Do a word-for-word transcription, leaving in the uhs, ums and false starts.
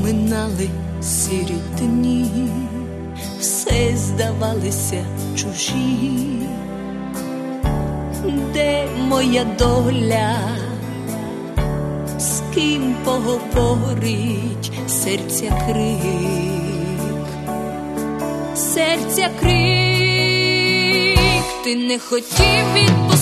минали сірі дні, все здавалися чужі. Де моя доля, з ким поговорить серця крик, серця крик. Ти не хотів відпустити